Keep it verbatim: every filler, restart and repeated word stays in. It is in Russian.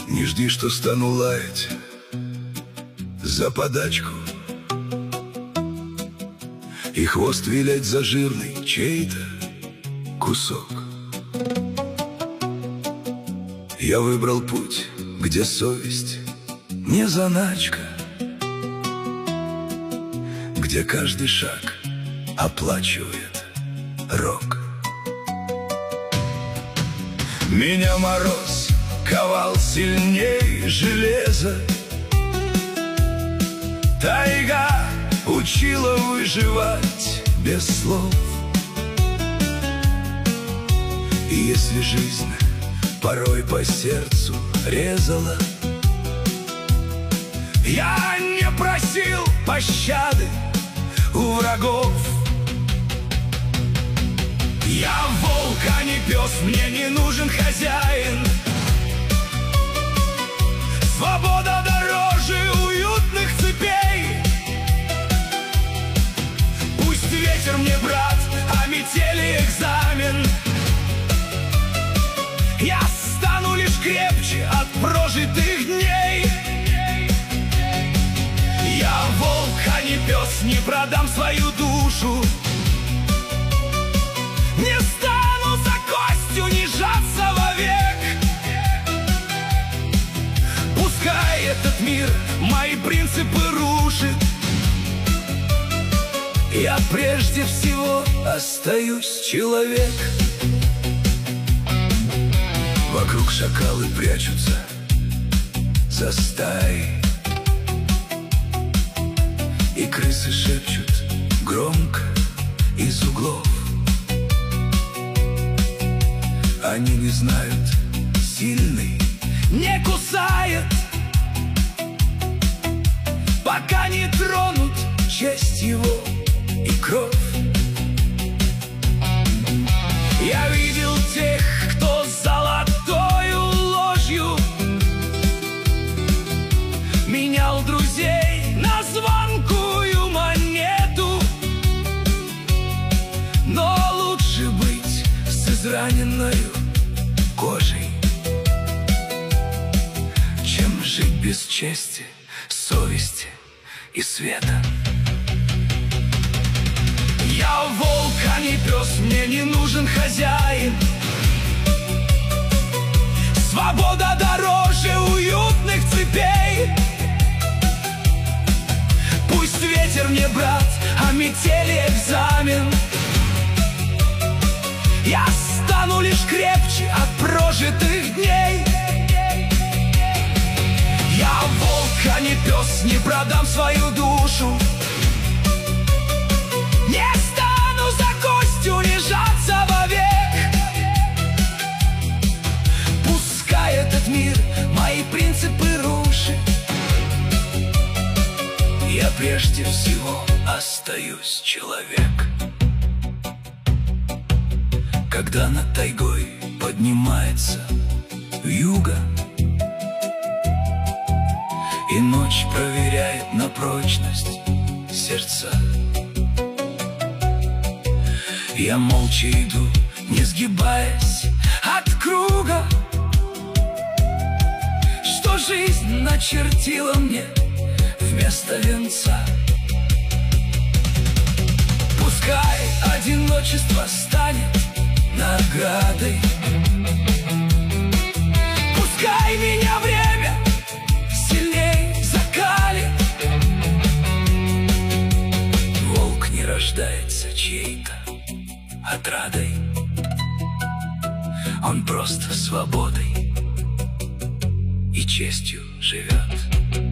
Не жди, что стану лаять за подачку и хвост вилять за жирный чей-то кусок. Я выбрал путь, где совесть не заначка, где каждый шаг оплачивает рок. Меня мороз ковал сильней железа, тайга учила выживать без слов. И если жизнь порой по сердцу резала, я не просил пощады у врагов. Я волк, а не пес, мне не нужен хозяин. Свобода дороже уютных цепей. Пусть ветер мне брат, а метели экзамен. Я стану лишь крепче от прожитых дней. Я волк, а не пес, не продам свою душу. Не стану за кость унижаться вовек. Пускай этот мир мои принципы рушит, я прежде всего остаюсь человек. Вокруг шакалы прячутся за стаей, и крысы шепчут громко из углов. Они не знают, сильный не кусает, пока не тронут честь его и кровь. Я видел тех, кто золотою ложью менял друзей на звонкую монету. Но лучше быть с израненною кожей, чем жить без чести, совести и света. Я волк, а не пес, мне не нужен хозяин. Свобода дороже уютных цепей. Пусть ветер мне брат, а метели экзамен. Я стану лишь крепче от прожитых дней. Я волк, а не пес, не продам свою душу. Не стану за кость унижаться вовек. Пускай этот мир мои принципы рушит, я прежде всего остаюсь человек. Когда над тайгой поднимается вьюга, и ночь проверяет на прочность сердца, я молча иду, не сгибаясь от круга, что жизнь начертила мне вместо венца. Пускай одиночество станет наградой, пускай меня время сильней закалит. Волк не рождается чьей-то отрадой, он просто свободой и честью живет.